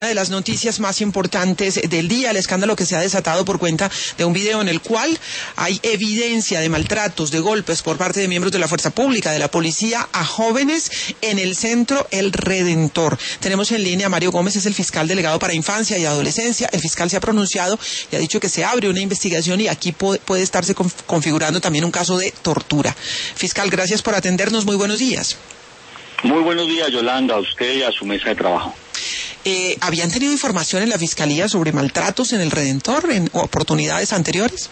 Una de las noticias más importantes del día, el escándalo que se ha desatado por cuenta de un video en el cual hay evidencia de maltratos, de golpes por parte de miembros de la fuerza pública, de la policía, a jóvenes en el centro El Redentor. Tenemos en línea a Mario Gómez, es el fiscal delegado para infancia y adolescencia. El fiscal se ha pronunciado y ha dicho que se abre una investigación y aquí puede estarse configurando también un caso de tortura. Fiscal, gracias por atendernos. Muy buenos días. Muy buenos días, Yolanda, a usted y a su mesa de trabajo. ¿Habían tenido información en la Fiscalía sobre maltratos en El Redentor en oportunidades anteriores?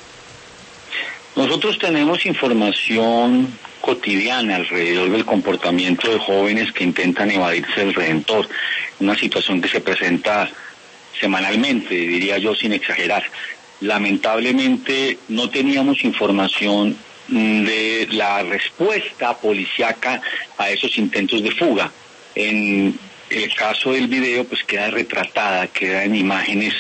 Nosotros tenemos información cotidiana alrededor del comportamiento de jóvenes que intentan evadirse del Redentor, una situación que se presenta semanalmente, diría yo sin exagerar. Lamentablemente no teníamos información de la respuesta policíaca a esos intentos de fuga. En el caso del video pues queda retratada, queda en imágenes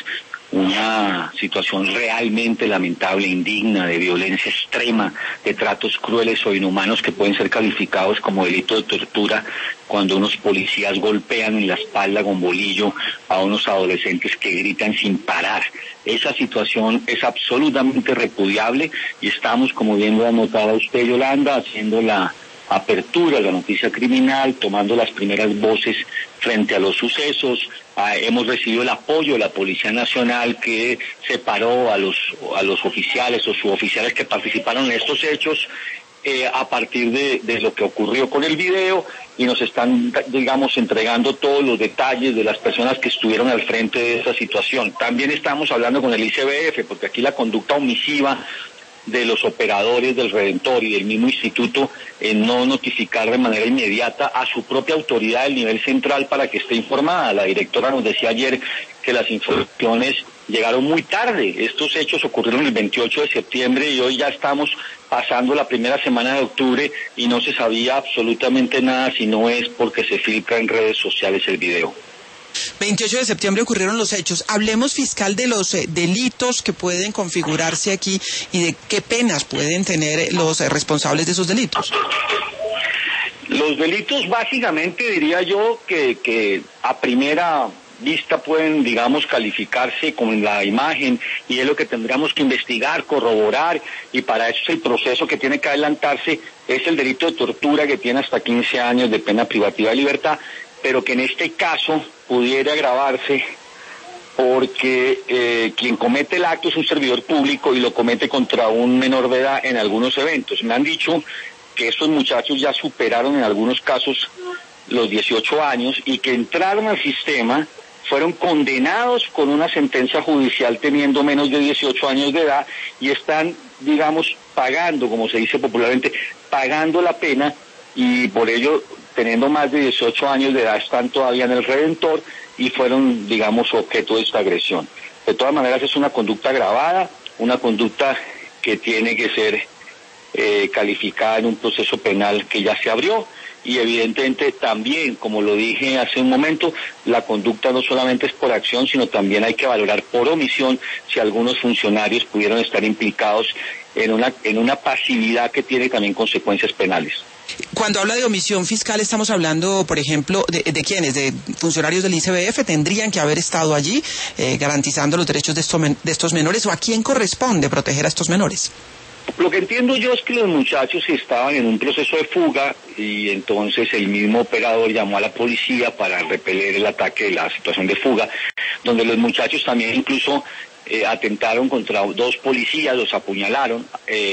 una situación realmente lamentable, indigna, de violencia extrema, de tratos crueles o inhumanos que pueden ser calificados como delito de tortura cuando unos policías golpean en la espalda con bolillo a unos adolescentes que gritan sin parar. Esa situación es absolutamente repudiable y estamos, como bien lo ha notado usted, Yolanda, haciendo la apertura de la noticia criminal, tomando las primeras voces frente a los sucesos. Hemos recibido el apoyo de la Policía Nacional, que separó a los oficiales o suboficiales que participaron en estos hechos a partir de lo que ocurrió con el video, y nos están, digamos, entregando todos los detalles de las personas que estuvieron al frente de esa situación. También estamos hablando con el ICBF, porque aquí la conducta omisiva de los operadores del Redentor y del mismo instituto en no notificar de manera inmediata a su propia autoridad del nivel central para que esté informada. La directora nos decía ayer que las informaciones llegaron muy tarde. Estos hechos ocurrieron el 28 de septiembre y hoy ya estamos pasando la primera semana de octubre y no se sabía absolutamente nada, si no es porque se filtra en redes sociales el video. 28 de septiembre ocurrieron los hechos. Hablemos, fiscal, de los delitos que pueden configurarse aquí y de qué penas pueden tener los responsables de esos delitos. Los delitos básicamente diría yo que a primera vista pueden, digamos, calificarse con la imagen, y es lo que tendríamos que investigar, corroborar, y para eso es el proceso que tiene que adelantarse. Es el delito de tortura, que tiene hasta 15 años de pena privativa de libertad, pero que en este caso pudiera agravarse porque quien comete el acto es un servidor público y lo comete contra un menor de edad en algunos eventos. Me han dicho que estos muchachos ya superaron en algunos casos los 18 años y que entraron al sistema, fueron condenados con una sentencia judicial teniendo menos de 18 años de edad y están, digamos, pagando, como se dice popularmente, pagando la pena, y por ello, teniendo más de 18 años de edad, están todavía en el Redentor y fueron, digamos, objeto de esta agresión. De todas maneras, es una conducta agravada, una conducta que tiene que ser calificada en un proceso penal que ya se abrió, y evidentemente también, como lo dije hace un momento, la conducta no solamente es por acción, sino también hay que valorar por omisión si algunos funcionarios pudieron estar implicados en una pasividad que tiene también consecuencias penales. Cuando habla de omisión fiscal, estamos hablando, por ejemplo, de quiénes, de funcionarios del ICBF, tendrían que haber estado allí garantizando los derechos de estos menores, o a quién corresponde proteger a estos menores. Lo que entiendo yo es que los muchachos estaban en un proceso de fuga y entonces el mismo operador llamó a la policía para repeler el ataque de la situación de fuga, donde los muchachos también incluso atentaron contra dos policías, los apuñalaron,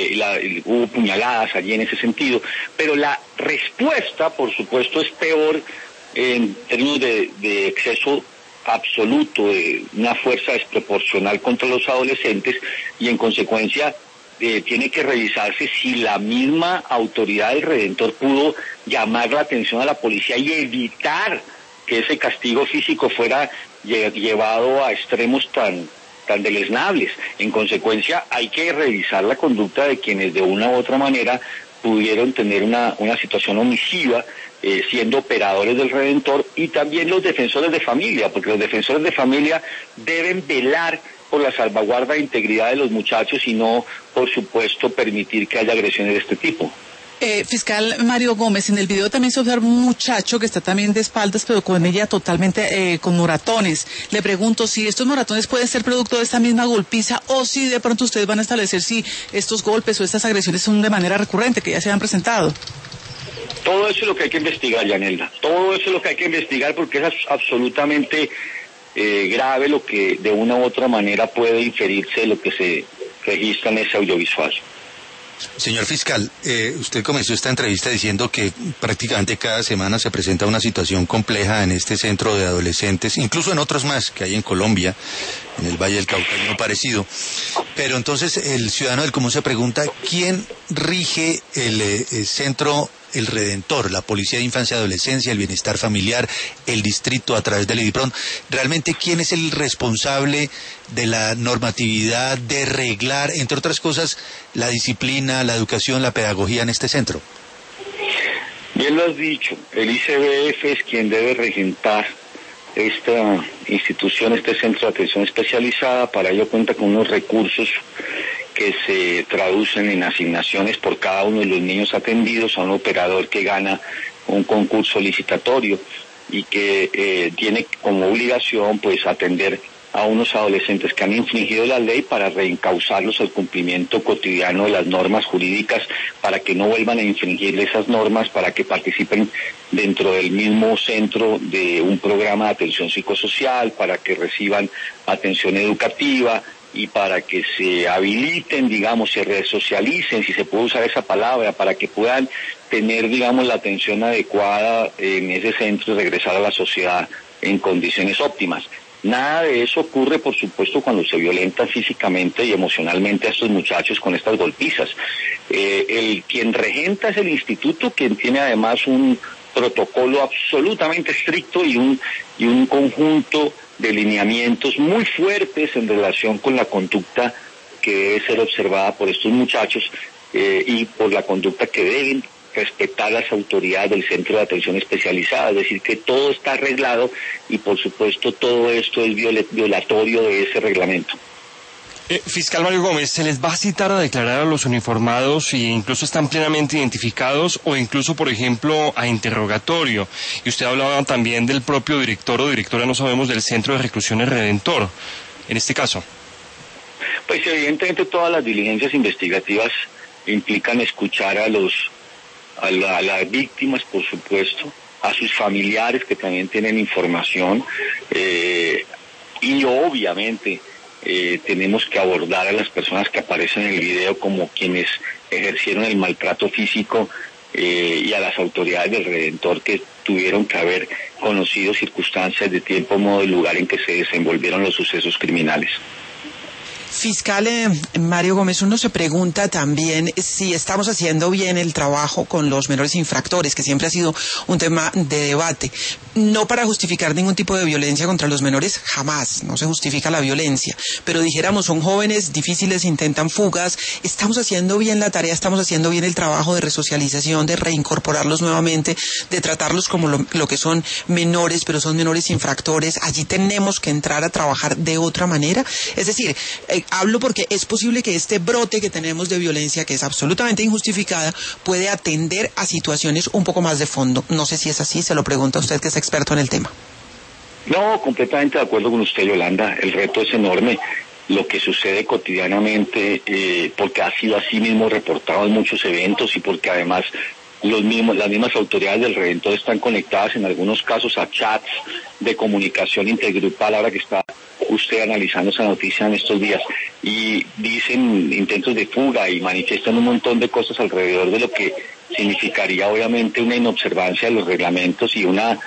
hubo puñaladas allí en ese sentido, pero la respuesta, por supuesto, es peor en términos de exceso absoluto, de una fuerza desproporcional contra los adolescentes, y en consecuencia tiene que revisarse si la misma autoridad del Redentor pudo llamar la atención a la policía y evitar que ese castigo físico fuera llevado a extremos tan deleznables. En consecuencia, hay que revisar la conducta de quienes de una u otra manera pudieron tener una situación omisiva, siendo operadores del Redentor, y también los defensores de familia, porque los defensores de familia deben velar por la salvaguarda de integridad de los muchachos y no, por supuesto, permitir que haya agresiones de este tipo. Fiscal Mario Gómez, en el video también se observa un muchacho que está también de espaldas, pero con ella totalmente con moratones. Le pregunto si estos moratones pueden ser producto de esta misma golpiza o si de pronto ustedes van a establecer si estos golpes o estas agresiones son de manera recurrente, que ya se han presentado. Todo eso es lo que hay que investigar, Yanelda. Todo eso es lo que hay que investigar porque es absolutamente grave lo que de una u otra manera puede inferirse de lo que se registra en ese audiovisual. Señor fiscal, usted comenzó esta entrevista diciendo que prácticamente cada semana se presenta una situación compleja en este centro de adolescentes, incluso en otros más que hay en Colombia, en el Valle del Cauca y uno parecido. Pero entonces el ciudadano del común se pregunta, ¿quién rige el centro El Redentor, la Policía de Infancia y Adolescencia, el Bienestar Familiar, el distrito a través del IDIPRON? ¿Realmente quién es el responsable de la normatividad, de reglar, entre otras cosas, la disciplina, la educación, la pedagogía en este centro? Bien lo has dicho, el ICBF es quien debe regentar esta institución, este centro de atención especializada. Para ello cuenta con unos recursos que se traducen en asignaciones por cada uno de los niños atendidos a un operador que gana un concurso licitatorio y que tiene como obligación pues atender a unos adolescentes que han infringido la ley para reencauzarlos al cumplimiento cotidiano de las normas jurídicas, para que no vuelvan a infringir esas normas, para que participen dentro del mismo centro de un programa de atención psicosocial, para que reciban atención educativa y para que se habiliten, digamos, se resocialicen, si se puede usar esa palabra, para que puedan tener, digamos, la atención adecuada en ese centro y regresar a la sociedad en condiciones óptimas. Nada de eso ocurre, por supuesto, cuando se violenta físicamente y emocionalmente a estos muchachos con estas golpizas. Quien regenta es el instituto, quien tiene además un protocolo absolutamente estricto y un conjunto de lineamientos muy fuertes en relación con la conducta que debe ser observada por estos muchachos y por la conducta que deben respetar las autoridades del centro de atención especializada, es decir, que todo está arreglado y por supuesto todo esto es violatorio de ese reglamento. Fiscal Mario Gómez, ¿se les va a citar a declarar a los uniformados y incluso están plenamente identificados o incluso, por ejemplo, a interrogatorio? Y usted hablaba también del propio director o directora, no sabemos, del Centro de Reclusión El Redentor, en este caso. Pues evidentemente todas las diligencias investigativas implican escuchar a las víctimas, por supuesto, a sus familiares que también tienen información y obviamente tenemos que abordar a las personas que aparecen en el video como quienes ejercieron el maltrato físico y a las autoridades del Redentor que tuvieron que haber conocido circunstancias de tiempo, modo y lugar en que se desenvolvieron los sucesos criminales. Fiscal Mario Gómez, uno se pregunta también si estamos haciendo bien el trabajo con los menores infractores, que siempre ha sido un tema de debate. No para justificar ningún tipo de violencia contra los menores, jamás, no se justifica la violencia. Pero dijéramos, son jóvenes difíciles, intentan fugas, estamos haciendo bien la tarea, estamos haciendo bien el trabajo de resocialización, de reincorporarlos nuevamente, de tratarlos como lo que son menores, pero son menores infractores. Allí tenemos que entrar a trabajar de otra manera. Es decir, hablo porque es posible que este brote que tenemos de violencia, que es absolutamente injustificada, puede atender a situaciones un poco más de fondo. No sé si es así, se lo pregunto a usted que es experto en el tema. No, completamente de acuerdo con usted, Yolanda. El reto es enorme. Lo que sucede cotidianamente, porque ha sido así mismo reportado en muchos eventos y porque además las mismas autoridades del Redentor están conectadas en algunos casos a chats de comunicación intergrupal, ahora que está usted analizando esa noticia en estos días, y dicen intentos de fuga y manifiestan un montón de cosas alrededor de lo que significaría obviamente una inobservancia de los reglamentos y una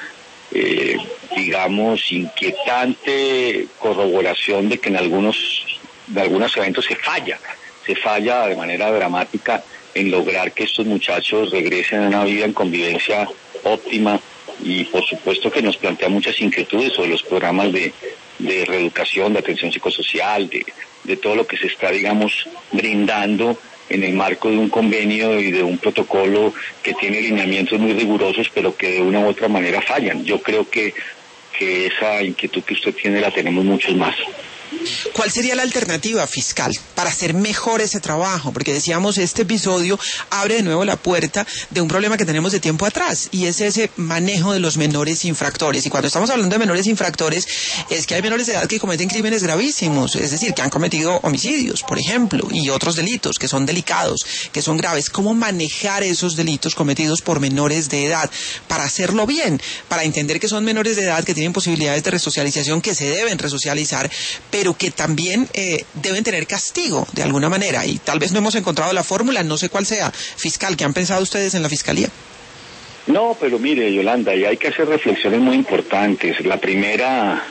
digamos inquietante corroboración de que en algunos eventos se falla de manera dramática en lograr que estos muchachos regresen a una vida en convivencia óptima, y por supuesto que nos plantea muchas inquietudes sobre los programas de reeducación, de atención psicosocial, de todo lo que se está, digamos, brindando en el marco de un convenio y de un protocolo que tiene lineamientos muy rigurosos, pero que de una u otra manera fallan. Yo creo que esa inquietud que usted tiene la tenemos muchos más. ¿Cuál sería la alternativa fiscal para hacer mejor ese trabajo? Porque decíamos, este episodio abre de nuevo la puerta de un problema que tenemos de tiempo atrás, y es ese manejo de los menores infractores. Y cuando estamos hablando de menores infractores, es que hay menores de edad que cometen crímenes gravísimos, es decir, que han cometido homicidios, por ejemplo, y otros delitos que son delicados, que son graves. ¿Cómo manejar esos delitos cometidos por menores de edad para hacerlo bien? Para entender que son menores de edad, que tienen posibilidades de resocialización, que se deben resocializar, pero que también deben tener castigo de alguna manera, y tal vez no hemos encontrado la fórmula, no sé cuál sea. Fiscal, ¿qué han pensado ustedes en la Fiscalía? No, pero mire, Yolanda, y hay que hacer reflexiones muy importantes. La primera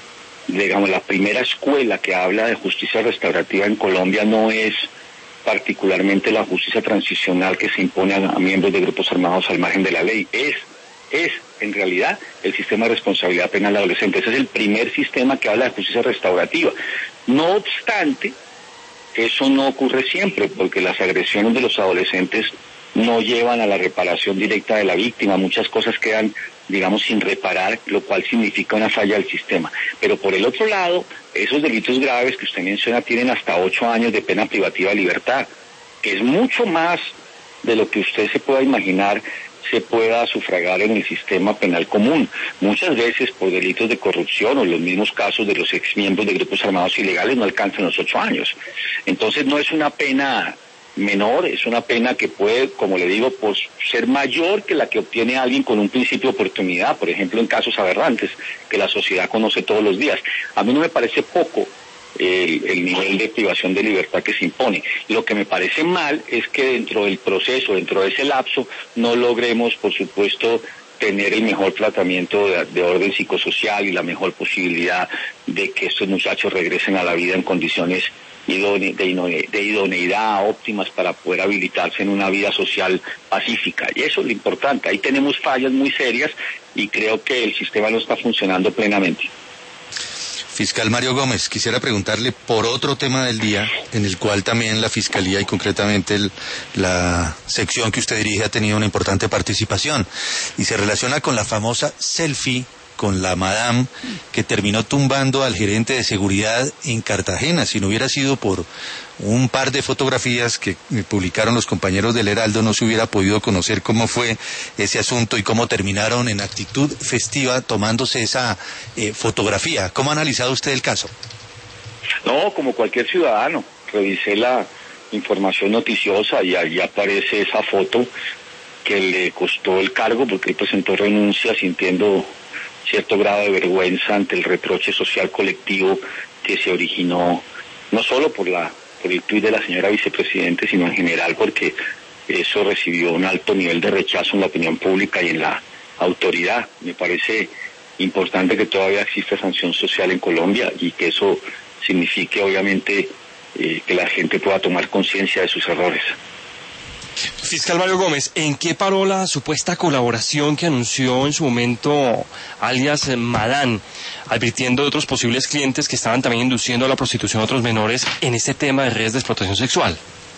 escuela que habla de justicia restaurativa en Colombia no es particularmente la justicia transicional que se impone a miembros de grupos armados al margen de la ley. Es en realidad el sistema de responsabilidad penal adolescente. Ese es el primer sistema que habla de justicia restaurativa. No obstante, eso no ocurre siempre, porque las agresiones de los adolescentes no llevan a la reparación directa de la víctima. Muchas cosas quedan, digamos, sin reparar, lo cual significa una falla del sistema. Pero por el otro lado, esos delitos graves que usted menciona tienen hasta 8 años de pena privativa de libertad, que es mucho más de lo que usted se pueda imaginar se pueda sufragar en el sistema penal común. Muchas veces por delitos de corrupción o los mismos casos de los exmiembros de grupos armados ilegales no alcanzan los 8 años. Entonces no es una pena menor, es una pena que puede, como le digo, pues, ser mayor que la que obtiene alguien con un principio de oportunidad, por ejemplo en casos aberrantes que la sociedad conoce todos los días. A mí no me parece poco el nivel de privación de libertad que se impone. Lo que me parece mal es que dentro del proceso, dentro de ese lapso, no logremos, por supuesto, tener el mejor tratamiento de orden psicosocial y la mejor posibilidad de que estos muchachos regresen a la vida en condiciones de idoneidad óptimas para poder habilitarse en una vida social pacífica. Y eso es lo importante. Ahí tenemos fallas muy serias y creo que el sistema no está funcionando plenamente. Fiscal Mario Gómez, quisiera preguntarle por otro tema del día, en el cual también la Fiscalía y concretamente la sección que usted dirige ha tenido una importante participación, y se relaciona con la famosa selfie con la madame que terminó tumbando al gerente de seguridad en Cartagena. Si no hubiera sido por un par de fotografías que publicaron los compañeros del Heraldo, no se hubiera podido conocer cómo fue ese asunto y cómo terminaron en actitud festiva tomándose esa fotografía. ¿Cómo ha analizado usted el caso? No, como cualquier ciudadano, revisé la información noticiosa y allí aparece esa foto que le costó el cargo porque él presentó renuncia sintiendo cierto grado de vergüenza ante el reproche social colectivo que se originó no solo por el tuit de la señora vicepresidente, sino en general porque eso recibió un alto nivel de rechazo en la opinión pública y en la autoridad. Me parece importante que todavía exista sanción social en Colombia y que eso signifique obviamente que la gente pueda tomar conciencia de sus errores. Fiscal Mario Gómez, ¿en qué paró la supuesta colaboración que anunció en su momento alias Madán, advirtiendo de otros posibles clientes que estaban también induciendo a la prostitución a otros menores en este tema de redes de explotación sexual?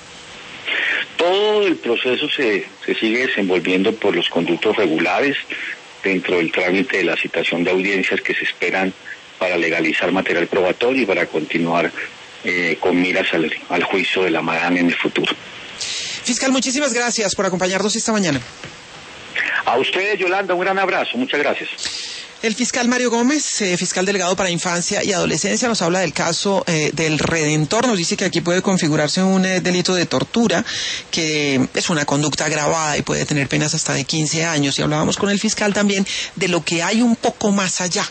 Todo el proceso se sigue desenvolviendo por los conductos regulares dentro del trámite de la citación de audiencias que se esperan para legalizar material probatorio y para continuar con miras al juicio de la Madán en el futuro. Fiscal, muchísimas gracias por acompañarnos esta mañana. A ustedes, Yolanda, un gran abrazo. Muchas gracias. El fiscal Mario Gómez, fiscal delegado para Infancia y Adolescencia, nos habla del caso del Redentor. Nos dice que aquí puede configurarse un delito de tortura, que es una conducta agravada y puede tener penas hasta de 15 años. Y hablábamos con el fiscal también de lo que hay un poco más allá,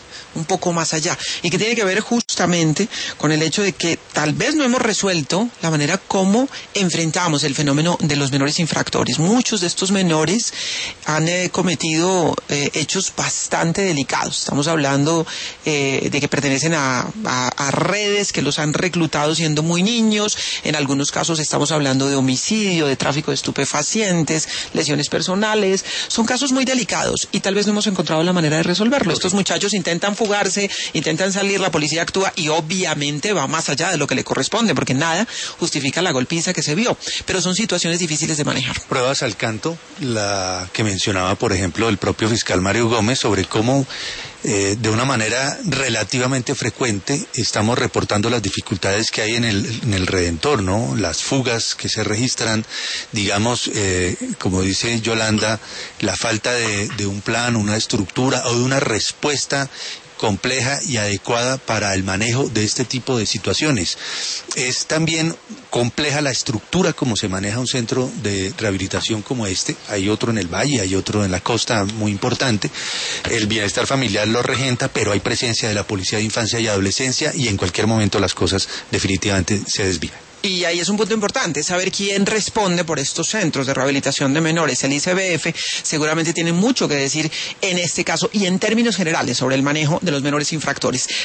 y que tiene que ver justamente con el hecho de que tal vez no hemos resuelto la manera como enfrentamos el fenómeno de los menores infractores. Muchos de estos menores han cometido hechos bastante delicados. Estamos hablando de que pertenecen a redes que los han reclutado siendo muy niños. En algunos casos estamos hablando de homicidio, de tráfico de estupefacientes, lesiones personales. Son casos muy delicados y tal vez no hemos encontrado la manera de resolverlo. Estos muchachos intentan fugarse, intentan salir, la policía actúa y obviamente va más allá de lo que le corresponde, porque nada justifica la golpiza que se vio. Pero son situaciones difíciles de manejar. Pruebas al canto, la que mencionaba, por ejemplo, el propio fiscal Mario Gómez sobre cómo de una manera relativamente frecuente estamos reportando las dificultades que hay en el Redentor, ¿no? Las fugas que se registran, digamos, como dice Yolanda, la falta de un plan, una estructura o de una respuesta compleja y adecuada para el manejo de este tipo de situaciones. Es también compleja la estructura como se maneja un centro de rehabilitación como este. Hay otro en el Valle, hay otro en la costa muy importante. El bienestar familiar lo regenta, pero hay presencia de la Policía de Infancia y Adolescencia y en cualquier momento las cosas definitivamente se desvían. Y ahí es un punto importante, saber quién responde por estos centros de rehabilitación de menores. El ICBF seguramente tiene mucho que decir en este caso y en términos generales sobre el manejo de los menores infractores.